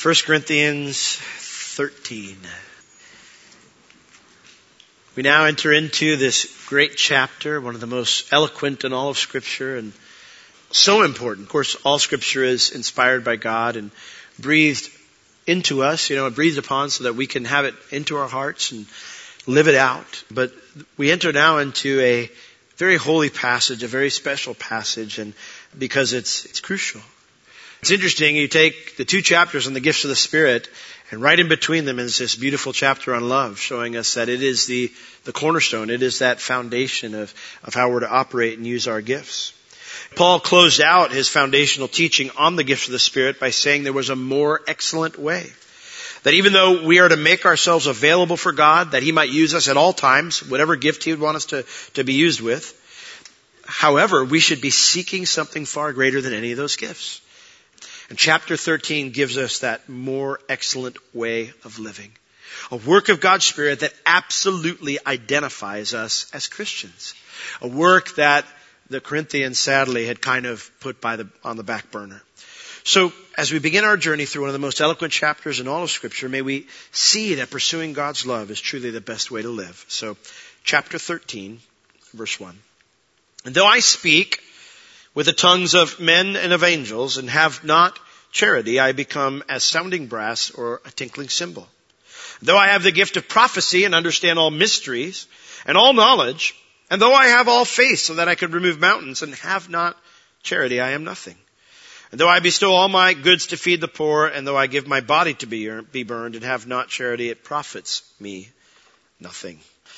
1 Corinthians 13. We now enter into this great chapter, one of the most eloquent in all of Scripture and so important. Of course, all Scripture is inspired by God and breathed into us, and breathed upon so that we can have it into our hearts and live it out. But we enter now into a very holy passage, a very special passage, and because it's crucial. It's interesting, you take the two chapters on the gifts of the Spirit, and right in between them is this beautiful chapter on love, showing us that it is the cornerstone. It is that foundation of how we're to operate and use our gifts. Paul closed out his foundational teaching on the gifts of the Spirit by saying there was a more excellent way. That even though we are to make ourselves available for God, that He might use us at all times, whatever gift He would want us to be used with. However, we should be seeking something far greater than any of those gifts. And chapter 13 gives us that more excellent way of living. A work of God's Spirit that absolutely identifies us as Christians. A work that the Corinthians sadly had kind of put on the back burner. So as we begin our journey through one of the most eloquent chapters in all of Scripture, may we see that pursuing God's love is truly the best way to live. So chapter 13, verse 1. And though I speak with the tongues of men and of angels and have not charity, I become as sounding brass or a tinkling cymbal. Though I have the gift of prophecy and understand all mysteries and all knowledge, and though I have all faith so that I could remove mountains and have not charity, I am nothing. And though I bestow all my goods to feed the poor, and though I give my body to be burned and have not charity, it profits me nothing.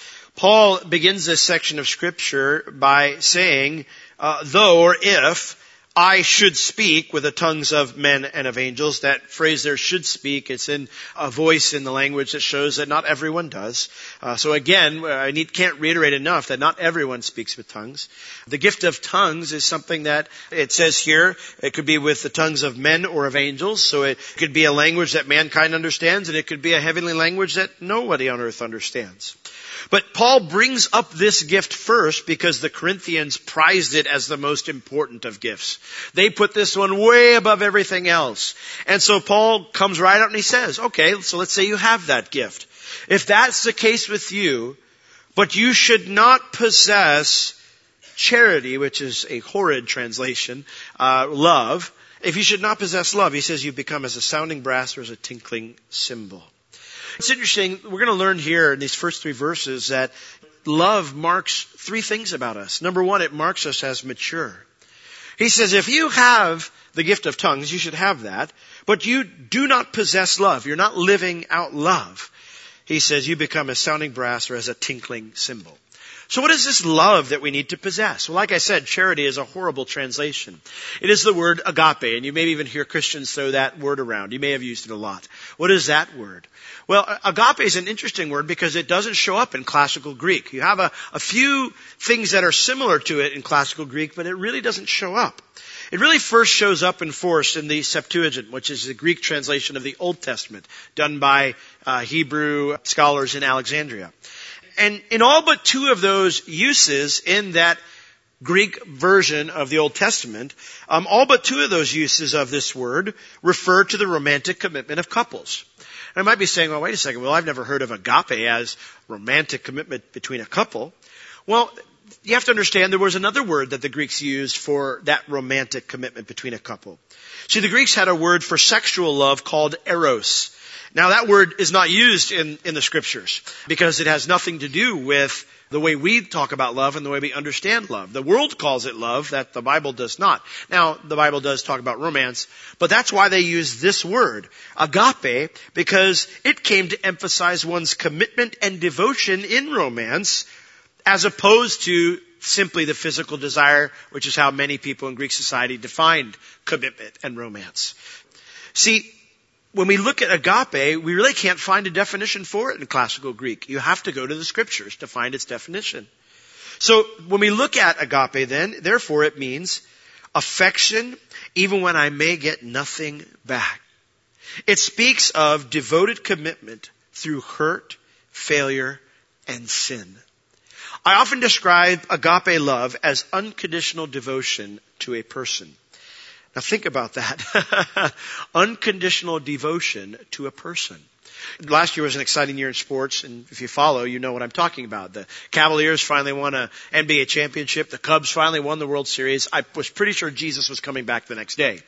Paul begins this section of Scripture by saying, though or if I should speak with the tongues of men and of angels. That phrase there, should speak, it's in a voice in the language that shows that not everyone does. So again, can't reiterate enough that not everyone speaks with tongues. The gift of tongues is something that it says here, it could be with the tongues of men or of angels. So it could be a language that mankind understands, and it could be a heavenly language that nobody on earth understands. But Paul brings up this gift first because the Corinthians prized it as the most important of gifts. They put this one way above everything else. And so Paul comes right out and he says, okay, so let's say you have that gift. If that's the case with you, but you should not possess charity, which is a horrid translation, love. If you should not possess love, he says you become as a sounding brass or as a tinkling cymbal. It's interesting, we're going to learn here in these first three verses that love marks three things about us. Number one, it marks us as mature. He says if you have the gift of tongues, you should have that, but you do not possess love. You're not living out love. He says you become as sounding brass or as a tinkling cymbal. So what is this love that we need to possess? Well, like I said, charity is a horrible translation. It is the word agape, and you may even hear Christians throw that word around. You may have used it a lot. What is that word? Well, agape is an interesting word because it doesn't show up in classical Greek. You have a few things that are similar to it in classical Greek, but it really doesn't show up. It really first shows up in force in the Septuagint, which is the Greek translation of the Old Testament, done by Hebrew scholars in Alexandria. And in all but two of those uses in that Greek version of the Old Testament, all but two of those uses of this word refer to the romantic commitment of couples. And I might be saying, well, wait a second. Well, I've never heard of agape as romantic commitment between a couple. Well, you have to understand there was another word that the Greeks used for that romantic commitment between a couple. See, the Greeks had a word for sexual love called eros. Now that word is not used in the Scriptures because it has nothing to do with the way we talk about love and the way we understand love. The world calls it love, that the Bible does not. Now, the Bible does talk about romance, but that's why they use this word, agape, because it came to emphasize one's commitment and devotion in romance as opposed to simply the physical desire, which is how many people in Greek society defined commitment and romance. See, when we look at agape, we really can't find a definition for it in classical Greek. You have to go to the Scriptures to find its definition. So when we look at agape then, therefore it means affection even when I may get nothing back. It speaks of devoted commitment through hurt, failure, and sin. I often describe agape love as unconditional devotion to a person. Now think about that. Unconditional devotion to a person. Last year was an exciting year in sports, and if you follow, you know what I'm talking about. The Cavaliers finally won an NBA championship. The Cubs finally won the World Series. I was pretty sure Jesus was coming back the next day.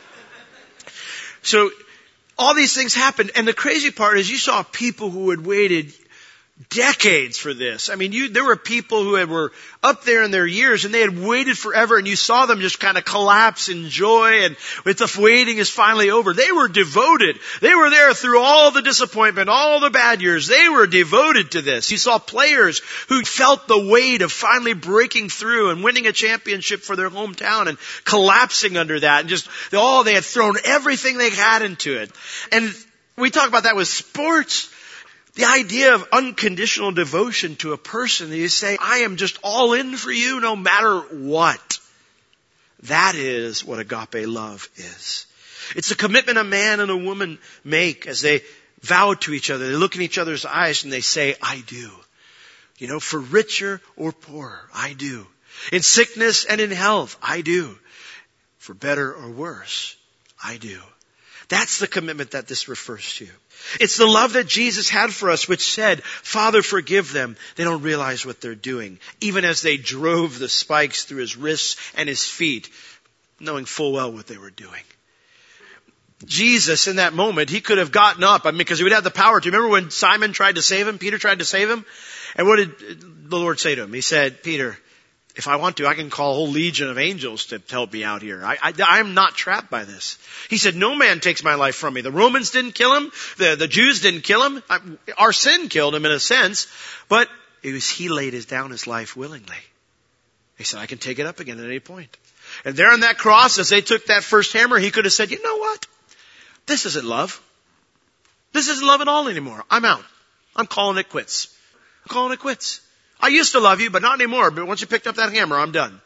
So all these things happened, and the crazy part is you saw people who had waited decades for this. I mean, there were people who were up there in their years and they had waited forever, and you saw them just kind of collapse in joy, and with the waiting is finally over. They were devoted. They were there through all the disappointment, all the bad years. They were devoted to this. You saw players who felt the weight of finally breaking through and winning a championship for their hometown and collapsing under that, and just, they had thrown everything they had into it. And we talk about that with sports. The idea of unconditional devotion to a person, you say, I am just all in for you no matter what. That is what agape love is. It's a commitment a man and a woman make as they vow to each other. They look in each other's eyes and they say, I do. You know, for richer or poorer, I do. In sickness and in health, I do. For better or worse, I do. That's the commitment that this refers to. It's the love that Jesus had for us, which said, Father, forgive them. They don't realize what they're doing. Even as they drove the spikes through his wrists and his feet, knowing full well what they were doing. Jesus, in that moment, he could have gotten up, because he would have the power to. Remember when Simon tried to save him? Peter tried to save him? And what did the Lord say to him? He said, Peter, if I want to, I can call a whole legion of angels to help me out here. I'm not trapped by this. He said, no man takes my life from me. The Romans didn't kill him. The Jews didn't kill him. Our sin killed him in a sense. But he laid down his life willingly. He said, I can take it up again at any point. And there on that cross, as they took that first hammer, he could have said, you know what? This isn't love. This isn't love at all anymore. I'm out. I'm calling it quits. I'm calling it quits. I used to love you, but not anymore. But once you picked up that hammer, I'm done.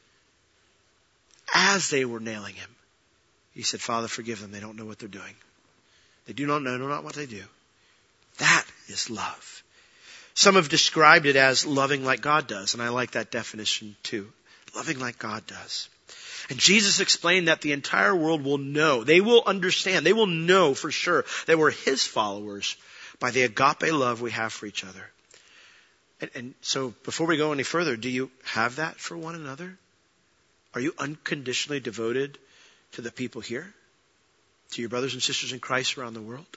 As they were nailing him, he said, Father, forgive them. They don't know what they're doing. They do not know what they do. That is love. Some have described it as loving like God does, and I like that definition too. Loving like God does. And Jesus explained that the entire world will know. They will understand. They will know for sure that we're his followers by the agape love we have for each other. And so before we go any further, do you have that for one another? Are you unconditionally devoted to the people here? To your brothers and sisters in Christ around the world?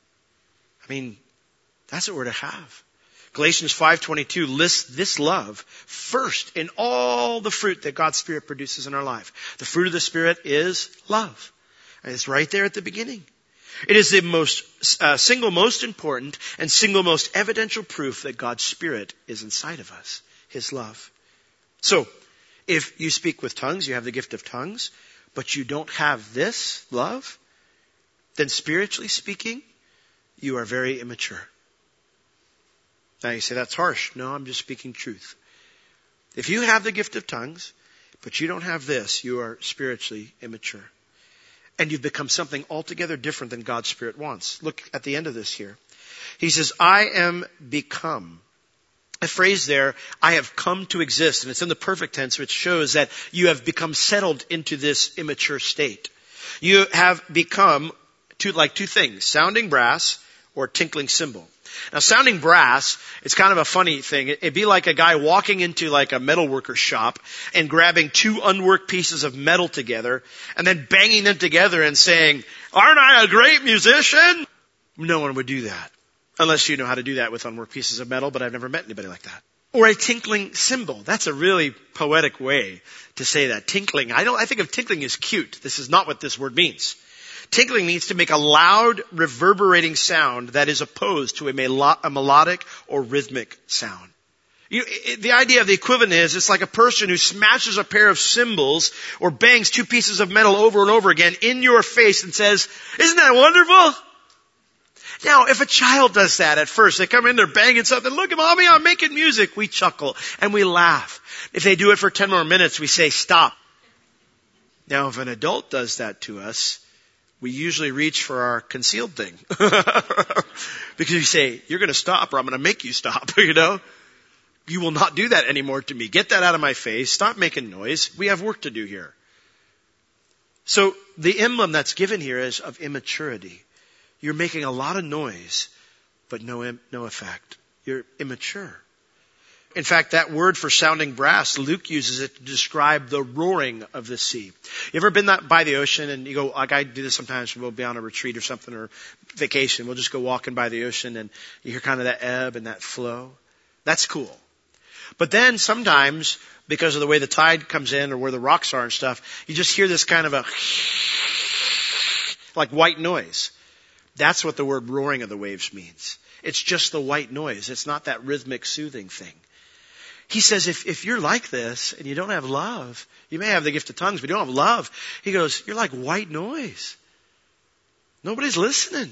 I mean, that's what we're to have. Galatians 5:22 lists this love first in all the fruit that God's Spirit produces in our life. The fruit of the Spirit is love. And it's right there at the beginning. It is the single most important and single most evidential proof that God's Spirit is inside of us. His love. So, if you speak with tongues, you have the gift of tongues, but you don't have this love, then spiritually speaking, you are very immature. Now you say, that's harsh. No, I'm just speaking truth. If you have the gift of tongues, but you don't have this, you are spiritually immature. And you've become something altogether different than God's Spirit wants. Look at the end of this here. He says, I am become. A phrase there, I have come to exist. And it's in the perfect tense, which shows that you have become settled into this immature state. You have become two things, sounding brass or tinkling cymbal. Now, sounding brass, it's kind of a funny thing. It'd be like a guy walking into like a metalworker shop and grabbing two unworked pieces of metal together and then banging them together and saying, aren't I a great musician? No one would do that. Unless you know how to do that with unworked pieces of metal, but I've never met anybody like that. Or a tinkling cymbal. That's a really poetic way to say that. Tinkling. I think of tinkling as cute. This is not what this word means. Tinkling means to make a loud, reverberating sound that is opposed to a melodic or rhythmic sound. The idea of the equivalent is it's like a person who smashes a pair of cymbals or bangs two pieces of metal over and over again in your face and says, isn't that wonderful? Now, if a child does that at first, they come in, they're banging something, look at mommy, I'm making music. We chuckle and we laugh. If they do it for 10 more minutes, we say, stop. Now, if an adult does that to us, we usually reach for our concealed thing. Because you say, you're going to stop or I'm going to make you stop, you know. You will not do that anymore to me. Get that out of my face. Stop making noise. We have work to do here. So the emblem that's given here is of immaturity. You're making a lot of noise, but no effect. You're immature. In fact, that word for sounding brass, Luke uses it to describe the roaring of the sea. You ever been by the ocean and you go, like I do this sometimes, we'll be on a retreat or something or vacation, we'll just go walking by the ocean and you hear kind of that ebb and that flow. That's cool. But then sometimes, because of the way the tide comes in or where the rocks are and stuff, you just hear this kind of a like white noise. That's what the word roaring of the waves means. It's just the white noise. It's not that rhythmic soothing thing. He says, if you're like this and you don't have love, you may have the gift of tongues, but you don't have love. He goes, you're like white noise. Nobody's listening.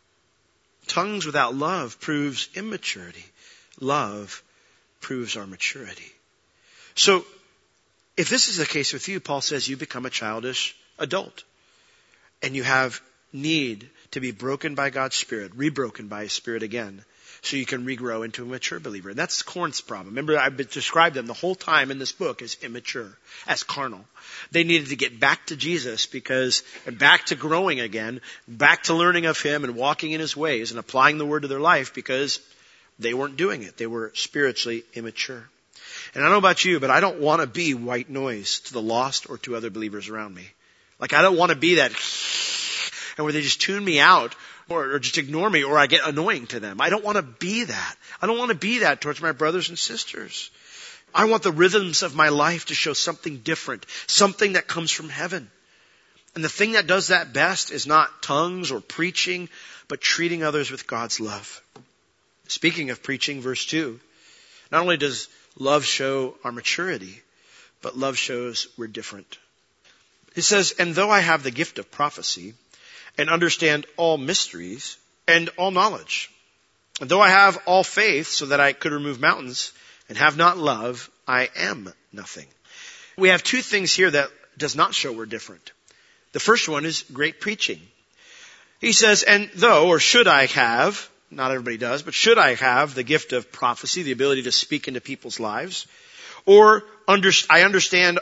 Tongues without love proves immaturity. Love proves our maturity. So, if this is the case with you, Paul says you become a childish adult. And you have need to be broken by God's Spirit, rebroken by His Spirit again, so you can regrow into a mature believer. And that's Corinth's problem. Remember, I've described them the whole time in this book as immature, as carnal. They needed to get back to Jesus and back to growing again, back to learning of Him and walking in His ways and applying the Word to their life because they weren't doing it. They were spiritually immature. And I don't know about you, but I don't want to be white noise to the lost or to other believers around me. Like I don't want to be that and where they just tune me out or just ignore me or I get annoying to them. I don't want to be that. I don't want to be that towards my brothers and sisters. I want the rhythms of my life to show something different, something that comes from heaven. And the thing that does that best is not tongues or preaching, but treating others with God's love. Speaking of preaching, verse 2, not only does love show our maturity, but love shows we're different. It says, and though I have the gift of prophecy and understand all mysteries and all knowledge, and though I have all faith so that I could remove mountains and have not love, I am nothing. We have two things here that does not show we're different. The first one is great preaching. He says, and though, or should I have, not everybody does, but should I have the gift of prophecy, the ability to speak into people's lives, or I understand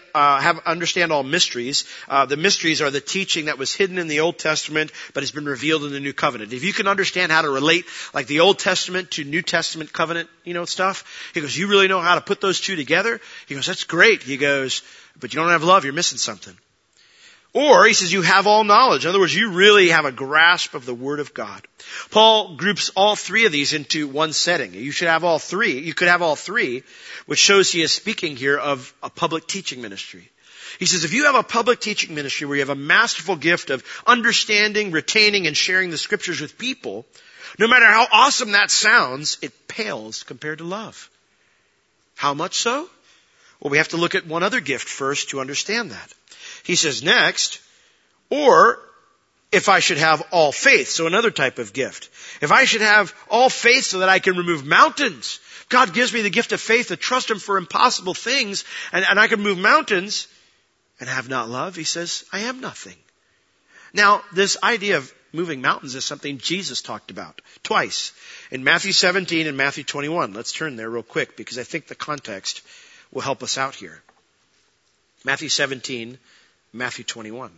all mysteries. The mysteries are the teaching that was hidden in the Old Testament, but has been revealed in the New Covenant. If you can understand how to relate like the Old Testament to New Testament covenant, stuff, he goes, you really know how to put those two together? He goes, that's great. He goes, but you don't have love, you're missing something. Or, he says, you have all knowledge. In other words, you really have a grasp of the Word of God. Paul groups all three of these into one setting. You should have all three. You could have all three, which shows he is speaking here of a public teaching ministry. He says, if you have a public teaching ministry where you have a masterful gift of understanding, retaining, and sharing the Scriptures with people, no matter how awesome that sounds, it pales compared to love. How much so? Well, we have to look at one other gift first to understand that. He says next, or if I should have all faith, so another type of gift. If I should have all faith so that I can remove mountains, God gives me the gift of faith to trust Him for impossible things, and I can move mountains, and have not love, he says, I am nothing. Now, this idea of moving mountains is something Jesus talked about twice, in Matthew 17 and Matthew 21. Let's turn there real quick, because I think the context will help us out here. Matthew 17, Matthew 21.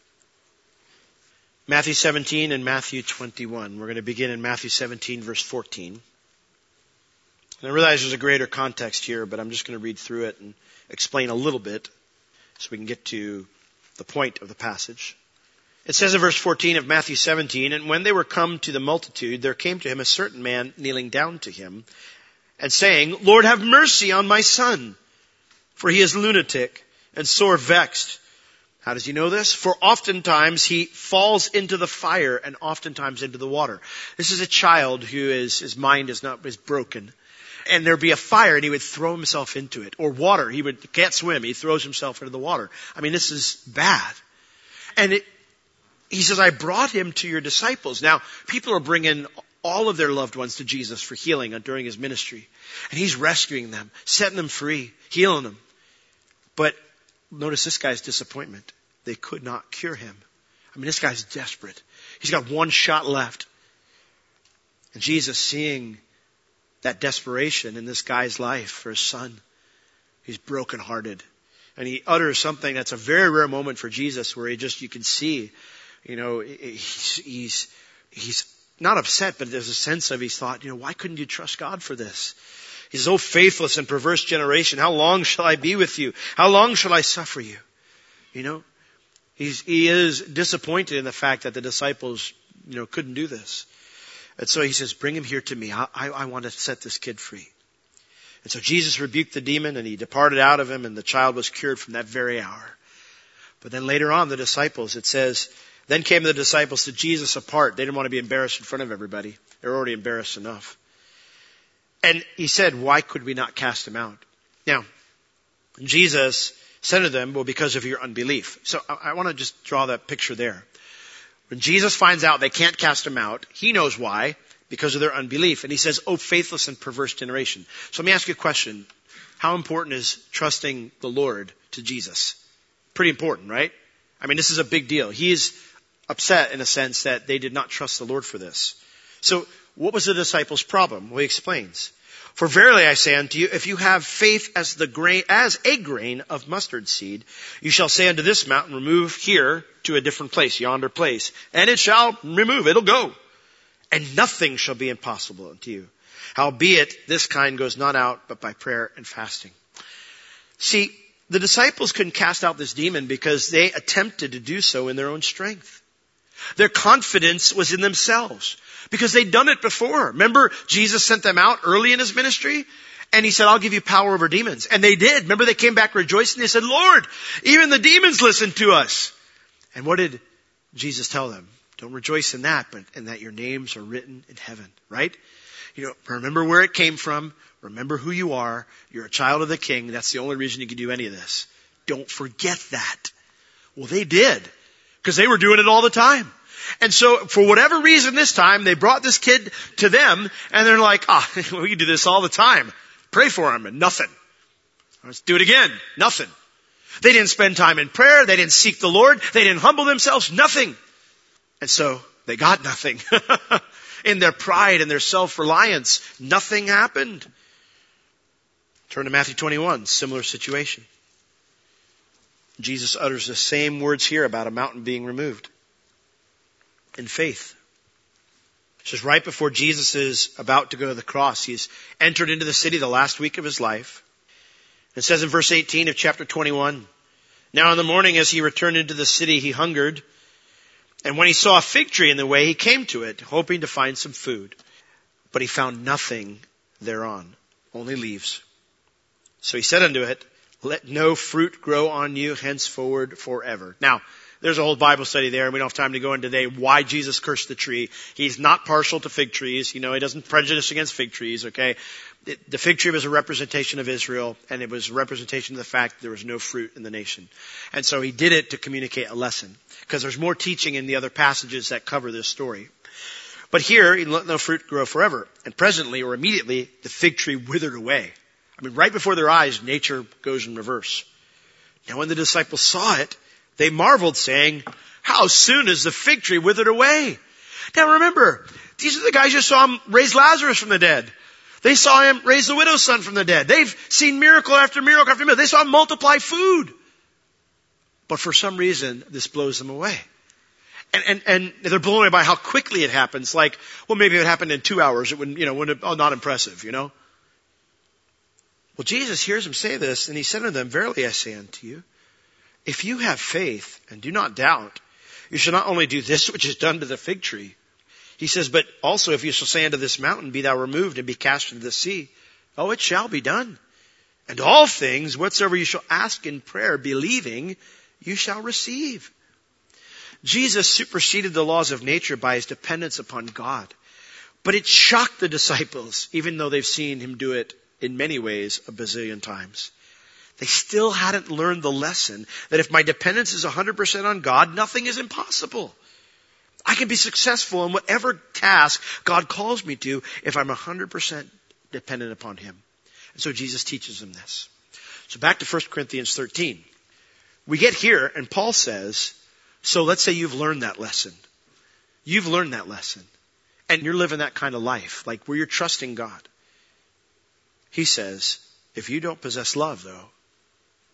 Matthew 17 and Matthew 21. We're going to begin in Matthew 17, verse 14. And I realize there's a greater context here, but I'm just going to read through it and explain a little bit so we can get to the point of the passage. It says in verse 14 of Matthew 17, and when they were come to the multitude, there came to him a certain man kneeling down to him and saying, Lord, have mercy on my son, for he is lunatic and sore vexed. How does he know this? For oftentimes he falls into the fire and oftentimes into the water. This is a child his mind is broken. And there'd be a fire and he would throw himself into it. Or water. Can't swim. He throws himself into the water. I mean, this is bad. And he says, I brought him to your disciples. Now, people are bringing all of their loved ones to Jesus for healing during his ministry. And he's rescuing them, setting them free, healing them. But notice this guy's disappointment. They could not cure him. I mean, this guy's desperate. He's got one shot left. And Jesus, seeing that desperation in this guy's life for his son, he's brokenhearted. And he utters something that's a very rare moment for Jesus where you can see, he's not upset, but there's a sense of he's thought, why couldn't you trust God for this? He says, "Oh, faithless and perverse generation, how long shall I be with you? How long shall I suffer you?" He is disappointed in the fact that the disciples, couldn't do this. And so he says, "Bring him here to me. I want to set this kid free." And so Jesus rebuked the demon and he departed out of him, and the child was cured from that very hour. But then later on, the disciples, it says, then came the disciples to Jesus apart. They didn't want to be embarrassed in front of everybody. They were already embarrassed enough. And he said, "Why could we not cast him out?" Now, Jesus said to them, "Well, because of your unbelief." So I want to just draw that picture there. When Jesus finds out they can't cast him out, he knows why, because of their unbelief. And he says, "Oh, faithless and perverse generation." So let me ask you a question. How important is trusting the Lord to Jesus? Pretty important, right? I mean, this is a big deal. He is upset in a sense that they did not trust the Lord for this. So what was the disciples' problem? Well, he explains. "For verily I say unto you, if you have faith as a grain of mustard seed, you shall say unto this mountain, remove here to a different place, yonder place, and it shall remove, it'll go. And nothing shall be impossible unto you. Howbeit, this kind goes not out but by prayer and fasting." See, the disciples couldn't cast out this demon because they attempted to do so in their own strength. Their confidence was in themselves because they'd done it before. Remember, Jesus sent them out early in his ministry and he said, "I'll give you power over demons." And they did. Remember, they came back rejoicing. They said, "Lord, even the demons listen to us." And what did Jesus tell them? Don't rejoice in that, but in that your names are written in heaven, right? Remember where it came from. Remember who you are. You're a child of the King. That's the only reason you can do any of this. Don't forget that. Well, they did, because they were doing it all the time. And so for whatever reason this time, they brought this kid to them and they're like, we do this all the time. Pray for him and nothing. Let's do it again. Nothing. They didn't spend time in prayer. They didn't seek the Lord. They didn't humble themselves. Nothing. And so they got nothing. In their pride and their self-reliance, nothing happened. Turn to Matthew 21, similar situation. Jesus utters the same words here about a mountain being removed. In faith. It says right before Jesus is about to go to the cross, he's entered into the city the last week of his life. It says in verse 18 of chapter 21, "Now in the morning as he returned into the city, he hungered. And when he saw a fig tree in the way, he came to it, hoping to find some food. But he found nothing thereon, only leaves. So he said unto it, Let no fruit grow on you henceforward forever." Now, there's a whole Bible study there, and we don't have time to go into today why Jesus cursed the tree. He's not partial to fig trees. He doesn't prejudice against fig trees, okay? The fig tree was a representation of Israel, and it was a representation of the fact that there was no fruit in the nation. And so he did it to communicate a lesson, because there's more teaching in the other passages that cover this story. But here, he let no fruit grow forever. And presently, or immediately, the fig tree withered away. I mean, right before their eyes, nature goes in reverse. Now when the disciples saw it, they marveled, saying, "How soon is the fig tree withered away?" Now remember, these are the guys who saw him raise Lazarus from the dead. They saw him raise the widow's son from the dead. They've seen miracle after miracle after miracle. They saw him multiply food. But for some reason, this blows them away. And they're blown away by how quickly it happens. Like, well, maybe if it happened in 2 hours, it wouldn't, not impressive, Well, Jesus hears them say this, and he said unto them, "Verily I say unto you, if you have faith and do not doubt, you shall not only do this which is done to the fig tree." He says, "But also if you shall say unto this mountain, be thou removed and be cast into the sea, it shall be done. And all things, whatsoever you shall ask in prayer, believing, you shall receive." Jesus superseded the laws of nature by his dependence upon God. But it shocked the disciples, even though they've seen him do it in many ways a bazillion times. They still hadn't learned the lesson that if my dependence is 100% on God, nothing is impossible. I can be successful in whatever task God calls me to if I'm 100% dependent upon him. And so Jesus teaches them this. So back to 1 Corinthians 13. We get here and Paul says, so let's say you've learned that lesson. You've learned that lesson. And you're living that kind of life, like where you're trusting God. He says, if you don't possess love, though,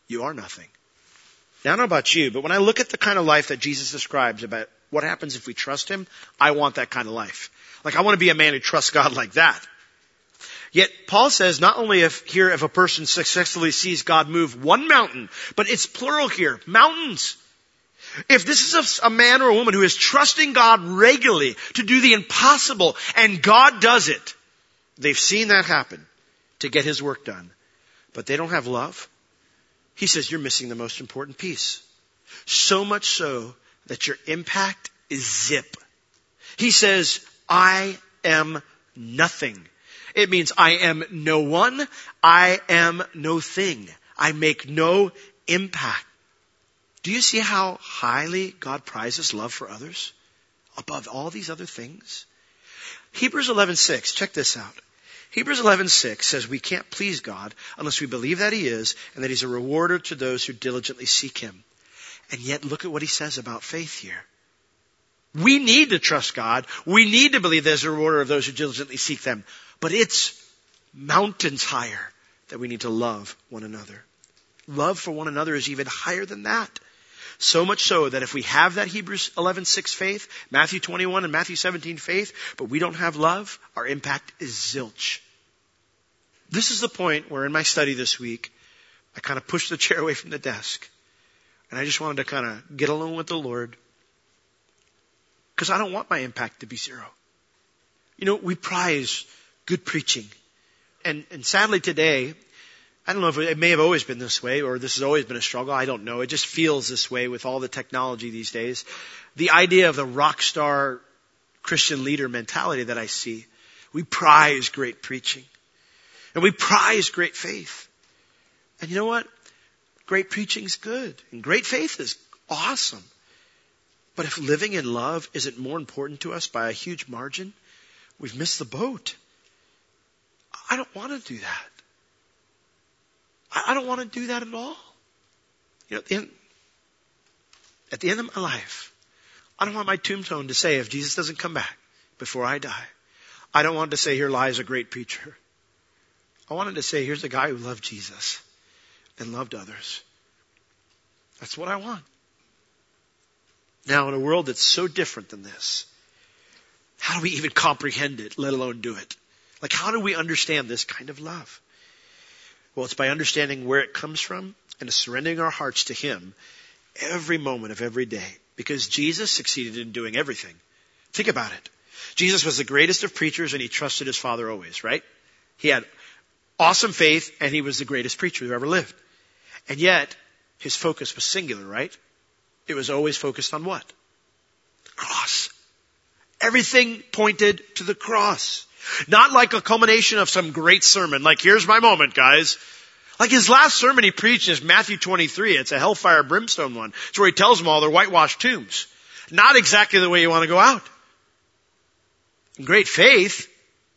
you are nothing. Now, I don't know about you, but when I look at the kind of life that Jesus describes about what happens if we trust Him, I want that kind of life. Like, I want to be a man who trusts God like that. Yet, Paul says not only if a person successfully sees God move one mountain, but it's plural here, mountains. If this is a man or a woman who is trusting God regularly to do the impossible, and God does it, they've seen that happen to get His work done, but they don't have love, he says you're missing the most important piece. So much so that your impact is zip. He says, I am nothing. It means I am no one. I am no thing. I make no impact. Do you see how highly God prizes love for others above all these other things? Hebrews 11:6, check this out. Hebrews 11:6 says we can't please God unless we believe that He is and that He's a rewarder to those who diligently seek Him. And yet look at what He says about faith here. We need to trust God. We need to believe there's a rewarder of those who diligently seek them. But it's mountains higher that we need to love one another. Love for one another is even higher than that. So much so that if we have that Hebrews 11:6 faith, Matthew 21 and Matthew 17 faith, but we don't have love, our impact is zilch. This is the point where in my study this week, I kind of pushed the chair away from the desk. And I just wanted to kind of get alone with the Lord. Because I don't want my impact to be zero. You know, we prize good preaching. And sadly today, I don't know if it may have always been this way or this has always been a struggle. I don't know. It just feels this way with all the technology these days. The idea of the rock star Christian leader mentality that I see. We prize great preaching. And we prize great faith. And you know what? Great preaching's good. And great faith is awesome. But if living in love isn't more important to us by a huge margin, we've missed the boat. I don't want to do that. I don't want to do that at all. You know, at the end of my life, I don't want my tombstone to say, if Jesus doesn't come back before I die, I don't want to say, here lies a great preacher. I wanted to say, here's a guy who loved Jesus and loved others. That's what I want. Now, in a world that's so different than this, how do we even comprehend it, let alone do it? Like, how do we understand this kind of love? Well, it's by understanding where it comes from and surrendering our hearts to Him every moment of every day. Because Jesus succeeded in doing everything. Think about it. Jesus was the greatest of preachers and He trusted His Father always, right? He had awesome faith and He was the greatest preacher who ever lived. And yet, His focus was singular, right? It was always focused on what? The cross. Everything pointed to the cross. Not like a culmination of some great sermon, like here's my moment, guys. Like his last sermon he preached is Matthew 23. It's a hellfire brimstone one. It's where he tells them all they're whitewashed tombs. Not exactly the way you want to go out. In great faith,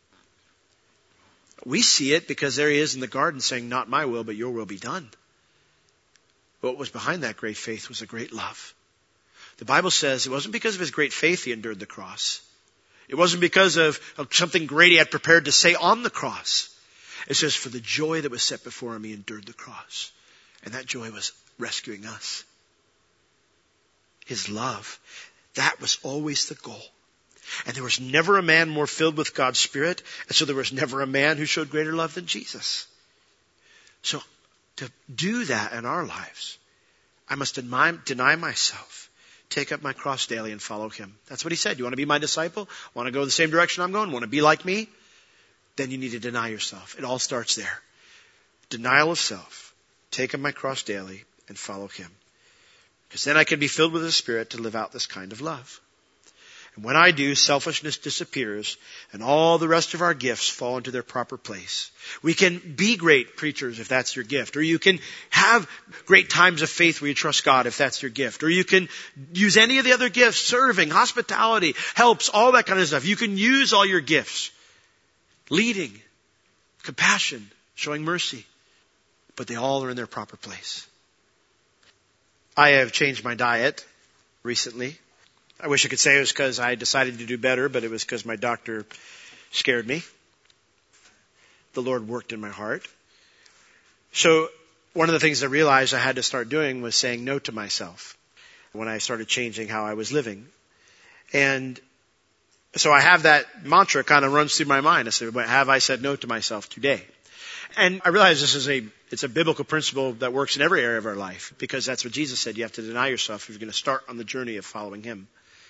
we see it because there He is in the garden saying, not my will, but your will be done. What was behind that great faith was a great love. The Bible says it wasn't because of His great faith He endured the cross. It wasn't because of something great He had prepared to say on the cross. It says, for the joy that was set before Him, He endured the cross. And that joy was rescuing us. His love. That was always the goal. And there was never a man more filled with God's Spirit. And so there was never a man who showed greater love than Jesus. So to do that in our lives, I must deny myself. Take up my cross daily and follow Him. That's what He said. You want to be my disciple? Want to go the same direction I'm going? Want to be like me? Then you need to deny yourself. It all starts there. Denial of self. Take up my cross daily and follow Him. Because then I can be filled with the Spirit to live out this kind of love. And when I do, selfishness disappears and all the rest of our gifts fall into their proper place. We can be great preachers if that's your gift. Or you can have great times of faith where you trust God if that's your gift. Or you can use any of the other gifts, serving, hospitality, helps, all that kind of stuff. You can use all your gifts. Leading, compassion, showing mercy. But they all are in their proper place. I have changed my diet recently. I wish I could say it was because I decided to do better, but it was because my doctor scared me. The Lord worked in my heart. So one of the things I realized I had to start doing was saying no to myself when I started changing how I was living. And so I have that mantra kind of runs through my mind. I say, but have I said no to myself today? And I realize it's a biblical principle that works in every area of our life, because that's what Jesus said. You have to deny yourself if you're going to start on the journey of following Him.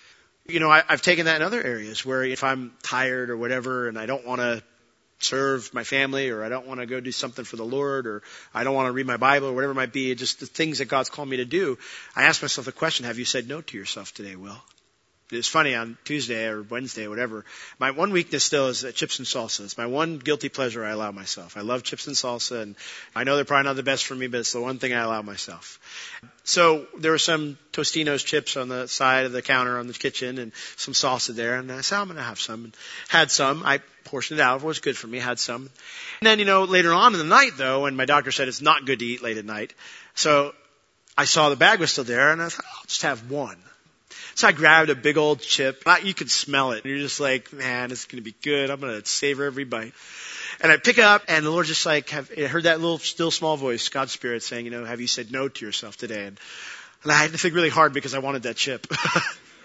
I've taken that in other areas where if I'm tired or whatever and I don't want to serve my family, or I don't want to go do something for the Lord, or I don't want to read my Bible, or whatever it might be, just the things that God's called me to do, I ask myself the question, have you said no to yourself today, Will? It's funny, on Tuesday or Wednesday or whatever, my one weakness still is chips and salsa. It's my one guilty pleasure I allow myself. I love chips and salsa, and I know they're probably not the best for me, but it's the one thing I allow myself. So there were some Tostino's chips on the side of the counter on the kitchen and some salsa there, and I said, I'm going to have some. And had some. I portioned it out. It was good for me. Had some. And then, later on in the night, though, and my doctor said it's not good to eat late at night, so I saw the bag was still there, and I thought, I'll just have one. So I grabbed a big old chip. You could smell it. And you're just like, man, it's going to be good. I'm going to savor every bite. And I pick it up, and the Lord just I heard that little still small voice, God's Spirit saying, have you said no to yourself today? And I had to think really hard because I wanted that chip. And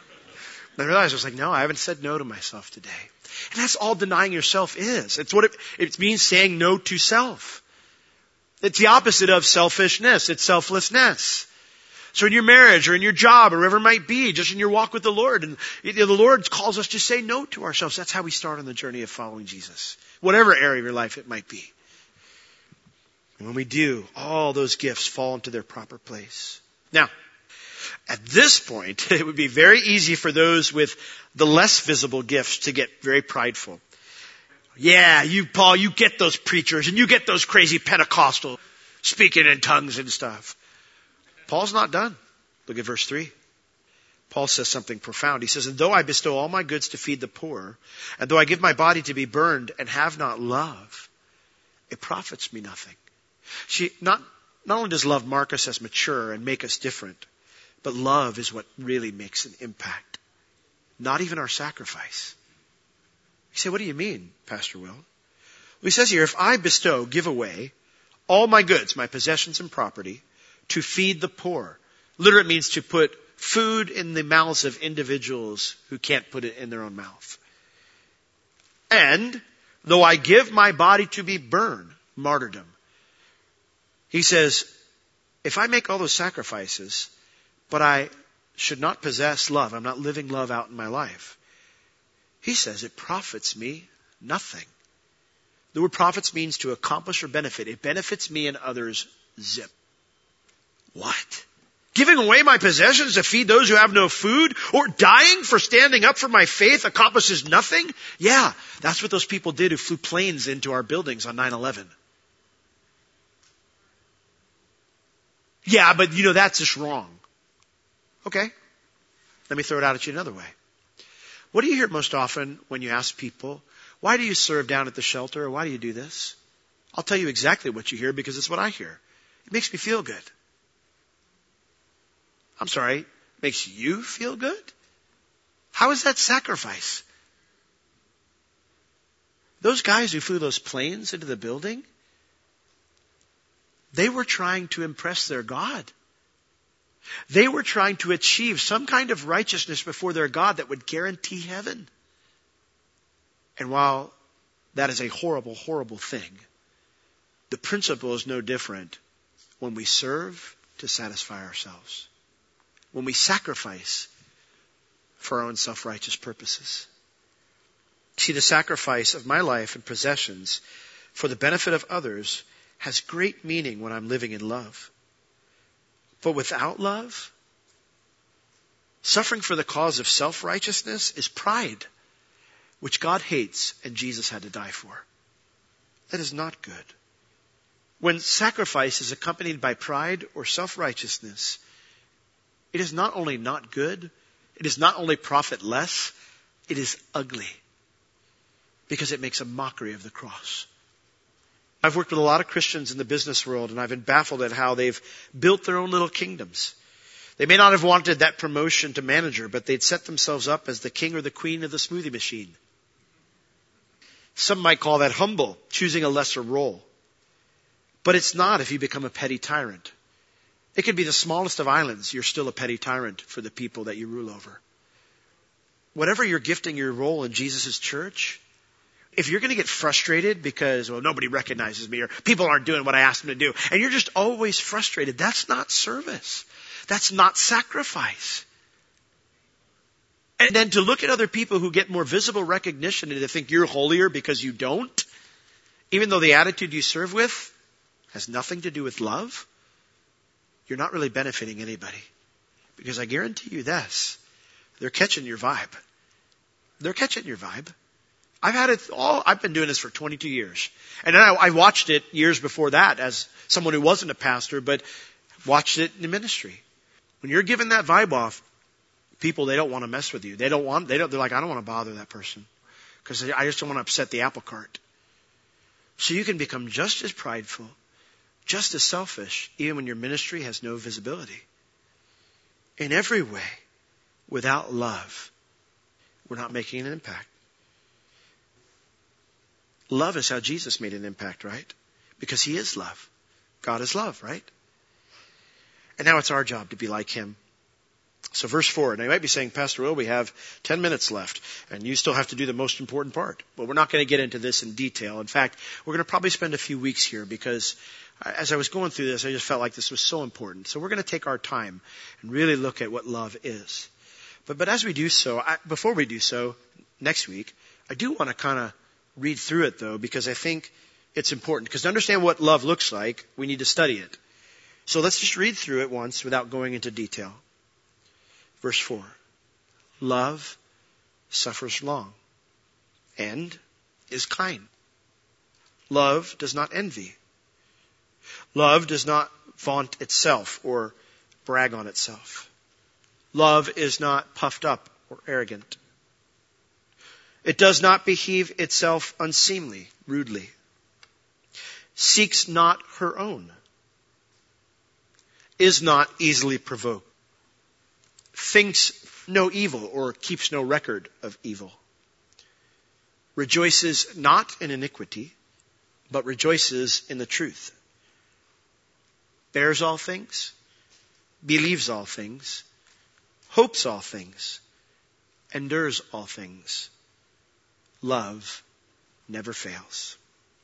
I realized, I was like, no, I haven't said no to myself today. And that's all denying yourself is. It's what it means, saying no to self. It's the opposite of selfishness. It's selflessness. So in your marriage or in your job or wherever it might be, just in your walk with the Lord, and the Lord calls us to say no to ourselves. That's how we start on the journey of following Jesus. Whatever area of your life it might be. And when we do, all those gifts fall into their proper place. Now, at this point, it would be very easy for those with the less visible gifts to get very prideful. Yeah, Paul, you get those preachers and you get those crazy Pentecostal speaking in tongues and stuff. Paul's not done. Look at verse 3. Paul says something profound. He says, and though I bestow all my goods to feed the poor, and though I give my body to be burned and have not love, it profits me nothing. Not only does love mark us as mature and make us different, but love is what really makes an impact. Not even our sacrifice. You say, what do you mean, Pastor Will? Well, he says here, if I give away all my goods, my possessions and property, to feed the poor. Literally, it means to put food in the mouths of individuals who can't put it in their own mouth. And though I give my body to be burned, martyrdom. He says, if I make all those sacrifices, but I should not possess love, I'm not living love out in my life, he says it profits me nothing. The word profits means to accomplish or benefit. It benefits me and others, zip. What? Giving away my possessions to feed those who have no food, or dying for standing up for my faith accomplishes nothing? Yeah, that's what those people did who flew planes into our buildings on 9/11. Yeah, but that's just wrong. Okay. Let me throw it out at you another way. What do you hear most often when you ask people, why do you serve down at the shelter, or why do you do this? I'll tell you exactly what you hear, because it's what I hear. It makes me feel good. I'm sorry, makes you feel good? How is that sacrifice? Those guys who flew those planes into the building, they were trying to impress their God. They were trying to achieve some kind of righteousness before their God that would guarantee heaven. And while that is a horrible, horrible thing, the principle is no different when we serve to satisfy ourselves. When we sacrifice for our own self-righteous purposes. See, the sacrifice of my life and possessions for the benefit of others has great meaning when I'm living in love. But without love, suffering for the cause of self-righteousness is pride, which God hates and Jesus had to die for. That is not good. When sacrifice is accompanied by pride or self-righteousness, it is not only not good, it is not only profitless, it is ugly. Because it makes a mockery of the cross. I've worked with a lot of Christians in the business world, and I've been baffled at how they've built their own little kingdoms. They may not have wanted that promotion to manager, but they'd set themselves up as the king or the queen of the smoothie machine. Some might call that humble, choosing a lesser role. But it's not if you become a petty tyrant. It could be the smallest of islands. You're still a petty tyrant for the people that you rule over. Whatever your gifting, your role in Jesus' church, if you're going to get frustrated because, well, nobody recognizes me or people aren't doing what I asked them to do, and you're just always frustrated, that's not service. That's not sacrifice. And then to look at other people who get more visible recognition and to think you're holier because you don't, even though the attitude you serve with has nothing to do with love, you're not really benefiting anybody. Because I guarantee you this, they're catching your vibe. They're catching your vibe. I've been doing this for 22 years. And then I watched it years before that as someone who wasn't a pastor, but watched it in ministry. When you're giving that vibe off, people, they don't want to mess with you. They're like, I don't want to bother that person because I just don't want to upset the apple cart. So you can become just as prideful, just as selfish, even when your ministry has no visibility. In every way, without love, we're not making an impact. Love is how Jesus made an impact, right? Because He is love. God is love, right? And now it's our job to be like Him. So verse 4, now you might be saying, Pastor Will, we have 10 minutes left, and you still have to do the most important part. Well, we're not going to get into this in detail. In fact, we're going to probably spend a few weeks here because as I was going through this, I just felt like this was so important. So we're going to take our time and really look at what love is. But as we do so, before we do so, next week, I do want to kind of read through it though, because I think it's important. Because to understand what love looks like, we need to study it. So let's just read through it once without going into detail. Verse 4. Love suffers long and is kind. Love does not envy. Love does not vaunt itself or brag on itself. Love is not puffed up or arrogant. It does not behave itself unseemly, rudely. Seeks not her own. Is not easily provoked. Thinks no evil or keeps no record of evil. Rejoices not in iniquity, but rejoices in the truth. Bears all things, believes all things, hopes all things, endures all things. Love never fails.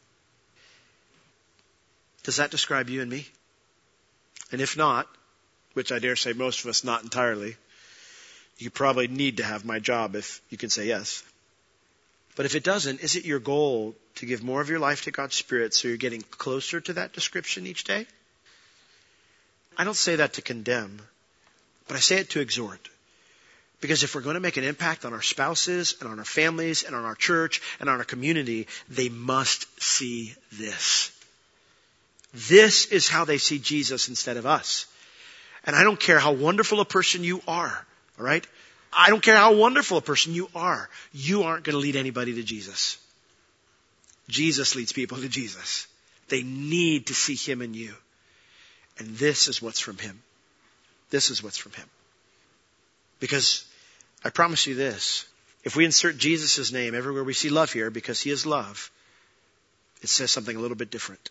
Does that describe you and me? And if not, which I dare say most of us not entirely, you probably need to have my job if you can say yes. But if it doesn't, is it your goal to give more of your life to God's Spirit so you're getting closer to that description each day? I don't say that to condemn, but I say it to exhort. Because if we're going to make an impact on our spouses and on our families and on our church and on our community, they must see this. This is how they see Jesus instead of us. And I don't care how wonderful a person you are, all right? I don't care how wonderful a person you are. You aren't going to lead anybody to Jesus. Jesus leads people to Jesus. They need to see Him in you. And this is what's from Him. This is what's from Him. Because I promise you this, if we insert Jesus' name everywhere we see love here, because He is love, it says something a little bit different.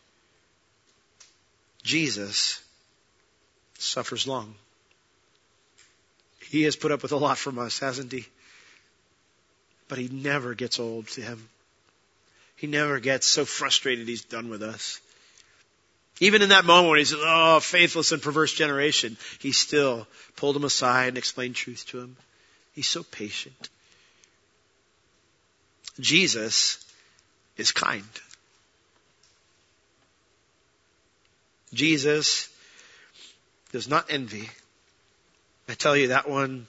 Jesus suffers long. He has put up with a lot from us, hasn't He? But He never gets old to Him. He never gets so frustrated He's done with us. Even in that moment when He says, oh, faithless and perverse generation, He still pulled him aside and explained truth to him. He's so patient. Jesus is kind. Jesus does not envy. I tell you that one,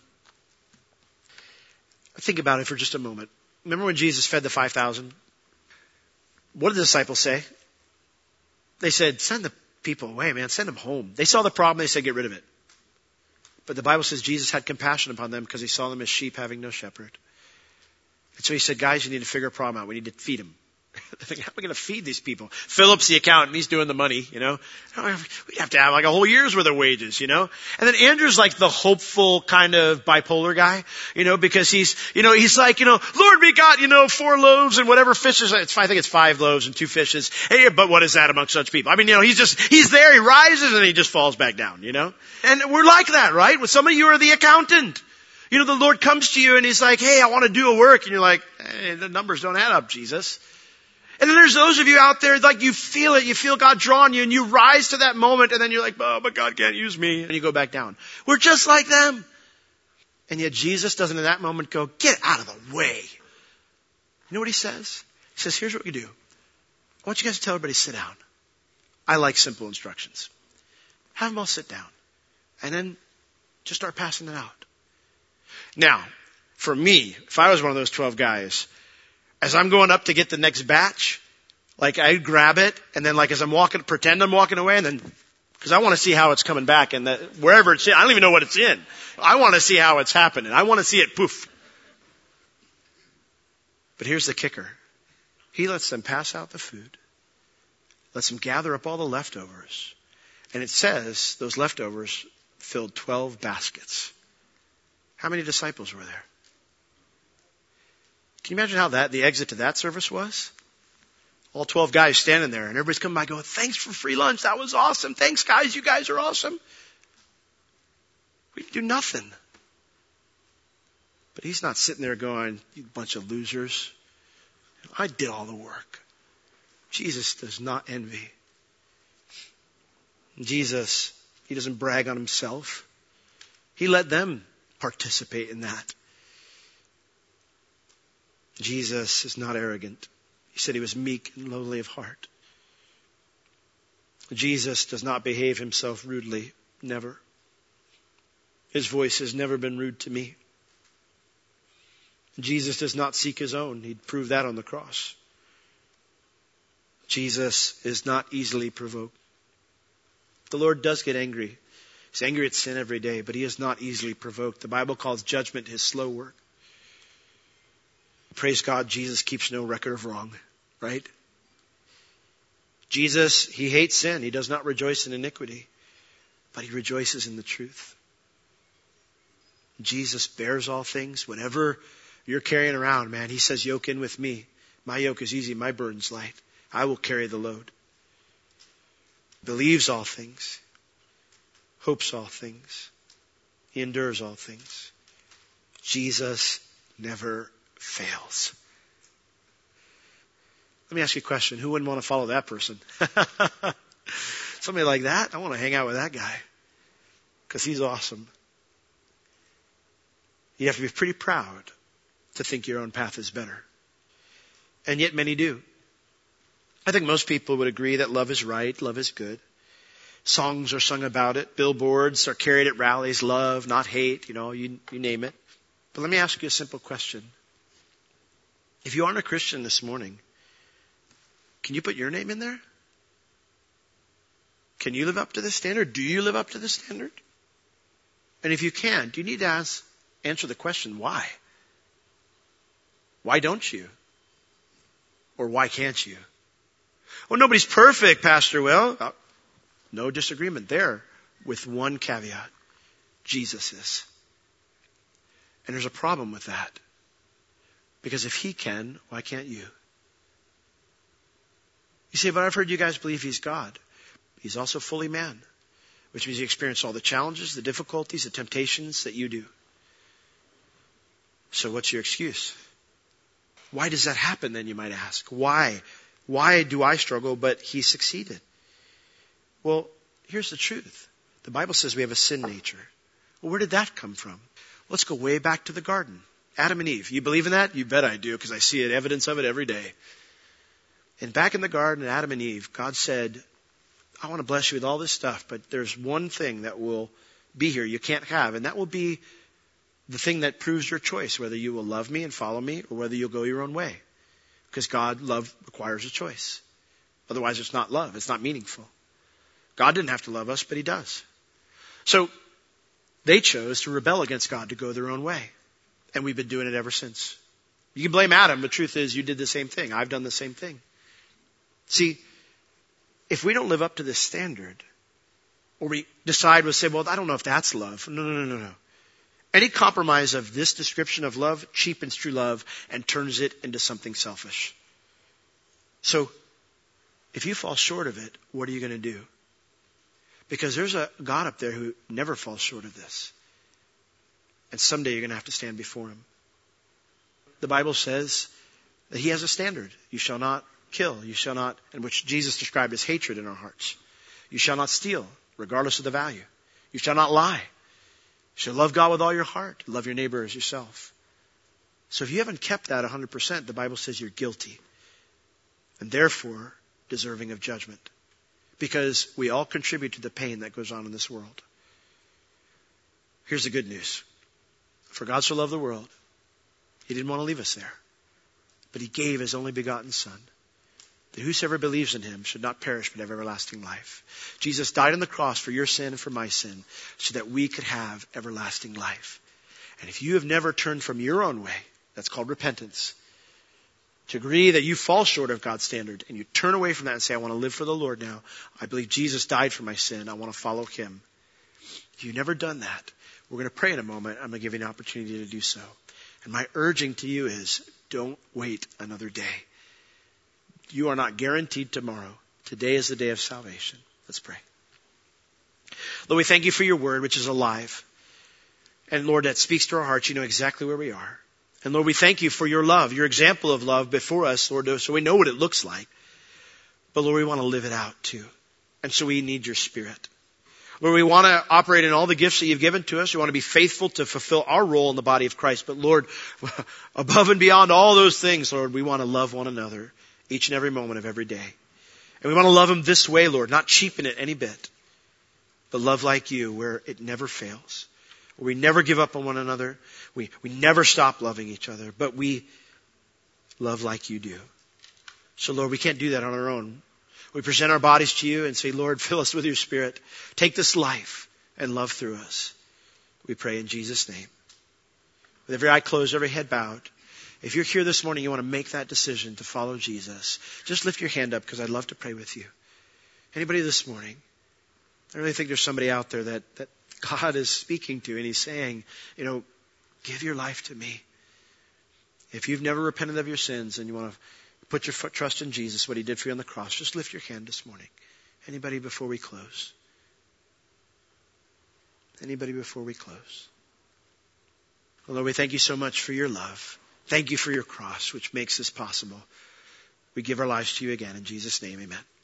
think about it for just a moment. Remember when Jesus fed the 5,000? What did the disciples say? They said, send the people away, man. Send them home. They saw the problem. They said, get rid of it. But the Bible says Jesus had compassion upon them because He saw them as sheep having no shepherd. And so He said, guys, you need to figure a problem out. We need to feed them. They're thinking, how am I going to feed these people? Philip's the accountant. He's doing the money, We'd have to have like a whole year's worth of wages, And then Andrew's like the hopeful kind of bipolar guy, because he's like, Lord, we got, 4 loaves and whatever fishes. I think it's 5 loaves and 2 fishes. Hey, but what is that among such people? I mean, he's there, he rises and he just falls back down, And we're like that, right? With some of you are the accountant. The Lord comes to you and he's like, hey, I want to do a work. And you're like, hey, the numbers don't add up, Jesus. And then there's those of you out there, like you feel it, you feel God drawing you and you rise to that moment and then you're like, oh, but God can't use me. And you go back down. We're just like them. And yet Jesus doesn't in that moment go, get out of the way. You know what he says? He says, here's what you do. I want you guys to tell everybody, sit down. I like simple instructions. Have them all sit down. And then just start passing it out. Now, for me, if I was one of those 12 guys, as I'm going up to get the next batch, like I grab it and then like as I'm walking, pretend I'm walking away and then, cause I want to see how it's coming back and wherever it's in, I don't even know what it's in. I want to see how it's happening. I want to see it poof. But here's the kicker. He lets them pass out the food, lets them gather up all the leftovers. And it says those leftovers filled 12 baskets. How many disciples were there? Can you imagine how the exit to that service was? All 12 guys standing there and everybody's coming by going, thanks for free lunch. That was awesome. Thanks guys. You guys are awesome. We do nothing. But he's not sitting there going, you bunch of losers. I did all the work. Jesus does not envy. Jesus, he doesn't brag on himself. He let them participate in that. Jesus is not arrogant. He said he was meek and lowly of heart. Jesus does not behave himself rudely. Never. His voice has never been rude to me. Jesus does not seek his own. He'd prove that on the cross. Jesus is not easily provoked. The Lord does get angry. He's angry at sin every day, but he is not easily provoked. The Bible calls judgment his slow work. Praise God, Jesus keeps no record of wrong, right? Jesus, he hates sin. He does not rejoice in iniquity, but he rejoices in the truth. Jesus bears all things. Whatever you're carrying around, man, he says, yoke in with me. My yoke is easy, my burden's light. I will carry the load. Believes all things. Hopes all things. He endures all things. Jesus never fails. Let me ask you a question. Who wouldn't want to follow that person? Somebody like that? I want to hang out with that guy because he's awesome. You have to be pretty proud to think your own path is better. And yet many do. I think most people would agree that love is right, love is good. Songs are sung about it. Billboards are carried at rallies. Love, not hate, you name it. But let me ask you a simple question. If you aren't a Christian this morning, can you put your name in there? Can you live up to this standard? Do you live up to this standard? And if you can, do you need to answer the question, why? Why don't you? Or why can't you? Well, nobody's perfect, Pastor Will. No disagreement there with one caveat. Jesus is. And there's a problem with that. Because if he can, why can't you? You say, but I've heard you guys believe he's God. He's also fully man, which means he experienced all the challenges, the difficulties, the temptations that you do. So what's your excuse? Why does that happen then, you might ask? Why? Why do I struggle, but he succeeded? Well, here's the truth. The Bible says we have a sin nature. Well, where did that come from? Let's go way back to the garden. Adam and Eve. You believe in that? You bet I do, because I see it, evidence of it every day. And back in the garden, Adam and Eve, God said, I want to bless you with all this stuff, but there's one thing that will be here you can't have, and that will be the thing that proves your choice, whether you will love me and follow me or whether you'll go your own way. Because love requires a choice. Otherwise, it's not love. It's not meaningful. God didn't have to love us, but he does. So they chose to rebel against God, to go their own way. And we've been doing it ever since. You can blame Adam, but the truth is you did the same thing. I've done the same thing. See, if we don't live up to this standard, or we decide, we'll say, well, I don't know if that's love. No. Any compromise of this description of love cheapens true love and turns it into something selfish. So, if you fall short of it, what are you going to do? Because there's a God up there who never falls short of this. And someday you're going to have to stand before Him. The Bible says that He has a standard. You shall not kill. You shall not, and which Jesus described as hatred in our hearts. You shall not steal, regardless of the value. You shall not lie. You shall love God with all your heart. Love your neighbor as yourself. So if you haven't kept that 100%, the Bible says you're guilty. And therefore, deserving of judgment. Because we all contribute to the pain that goes on in this world. Here's the good news. For God so loved the world, He didn't want to leave us there. But He gave His only begotten Son, that whosoever believes in Him should not perish but have everlasting life. Jesus died on the cross for your sin and for my sin, so that we could have everlasting life. And if you have never turned from your own way, that's called repentance, to agree that you fall short of God's standard, and you turn away from that and say, I want to live for the Lord now. I believe Jesus died for my sin. I want to follow Him. If you've never done that, we're going to pray in a moment. I'm going to give you an opportunity to do so. And my urging to you is, don't wait another day. You are not guaranteed tomorrow. Today is the day of salvation. Let's pray. Lord, we thank You for Your word, which is alive. And Lord, that speaks to our hearts. You know exactly where we are. And Lord, we thank You for Your love, Your example of love before us, Lord, so we know what it looks like. But Lord, we want to live it out too. And so we need Your Spirit. Lord, we want to operate in all the gifts that You've given to us. We want to be faithful to fulfill our role in the body of Christ. But Lord, above and beyond all those things, Lord, we want to love one another each and every moment of every day. And we want to love Him this way, Lord, not cheapen it any bit, but love like You where it never fails. Where we never give up on one another. We never stop loving each other, but we love like You do. So Lord, we can't do that on our own. We present our bodies to You and say, Lord, fill us with Your Spirit. Take this life and love through us. We pray in Jesus' name. With every eye closed, every head bowed. If you're here this morning, you want to make that decision to follow Jesus, just lift your hand up because I'd love to pray with you. Anybody this morning? I really think there's somebody out there that God is speaking to and He's saying, give your life to Me. If you've never repented of your sins and you want to put your trust in Jesus, what He did for you on the cross, just lift your hand this morning. Anybody before we close? Anybody before we close? Well, Lord, we thank You so much for Your love. Thank You for Your cross, which makes this possible. We give our lives to You again. In Jesus' name, amen.